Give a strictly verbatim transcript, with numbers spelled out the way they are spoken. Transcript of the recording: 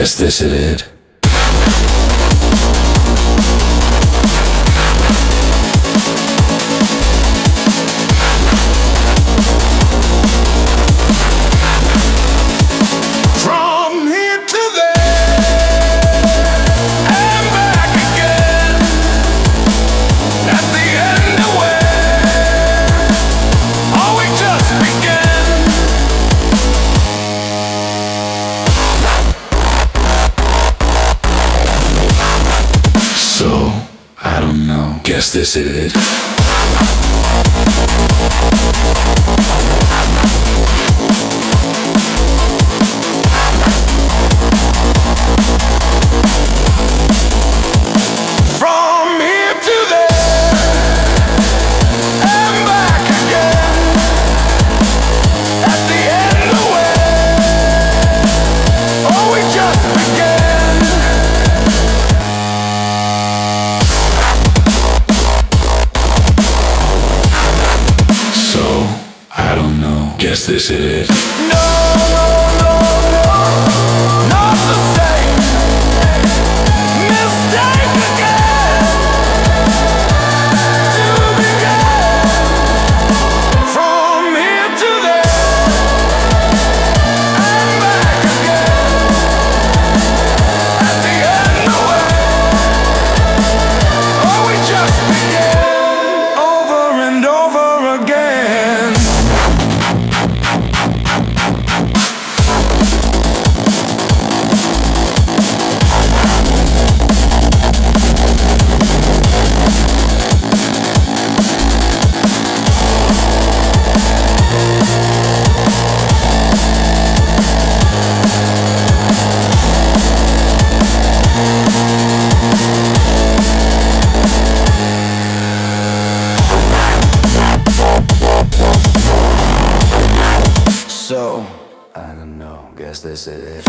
Guess this is it. Guess this is it. Guess this is it. No, no, no, no, not the same mistake again. To begin from here to there and back again. At the end of it, or we just begin over and over again. So, I don't know, guess this is it.